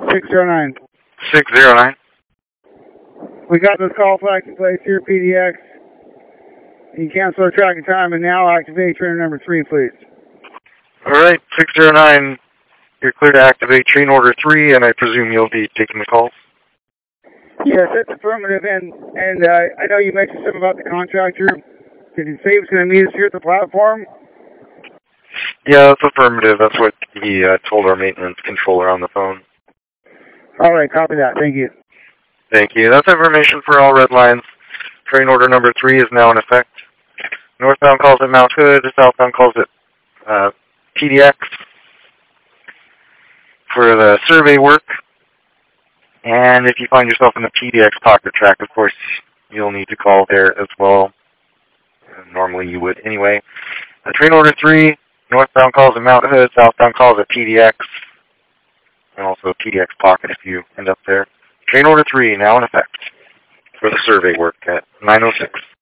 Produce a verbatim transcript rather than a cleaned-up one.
six zero nine. six zero nine. We got this call flag in place here, P D X. You cancel our tracking time and now activate trainer number three, please. All right, six zero nine. You're clear to activate train order three, and I presume you'll be taking the call. Yes, that's affirmative, and, and uh, I know you mentioned something about the contractor. Did he say he was going to meet us here at the platform? Yeah, that's affirmative. That's what he uh, told our maintenance controller on the phone. All right, copy that. Thank you. Thank you. That's information for all red lines. Train order number three is now in effect. Northbound calls it Mount Hood. Southbound calls it uh, P D X for the survey work. And if you find yourself in the P D X pocket track, of course, you'll need to call there as well. Normally you would anyway. Uh, train order three, northbound calls at Mount Hood, southbound calls at P D X, and also P D X pocket if you end up there. Train order three now in effect for the survey work at nine oh six.